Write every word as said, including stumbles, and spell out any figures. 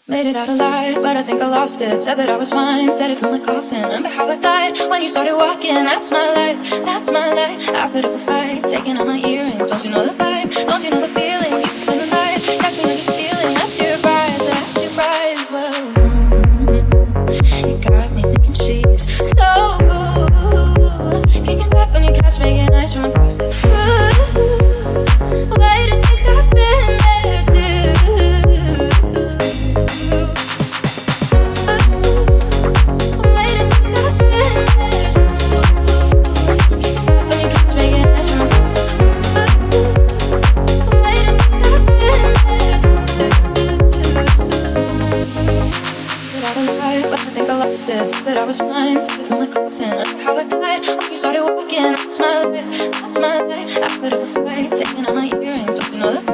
Made it out alive, but I think I lost it. Said that I was fine, said it from my coffin. Remember how I died when you started walking? That's my life, that's my life. I put up a fight, taking out my earrings. Don't you know the vibe? Don't you know the feeling? You should spend the night, catch me on your ceiling. That's your prize, that's your prize. Well, mm-hmm. You got me thinking she's so cool. Kicking back on your couch, making ice from across the room. Why do you think I've been there too? That I was fine, safe in my coffin. How I died when you started walking. That's my life, that's my life. I put up a fight, taking out my earrings. Don't you know the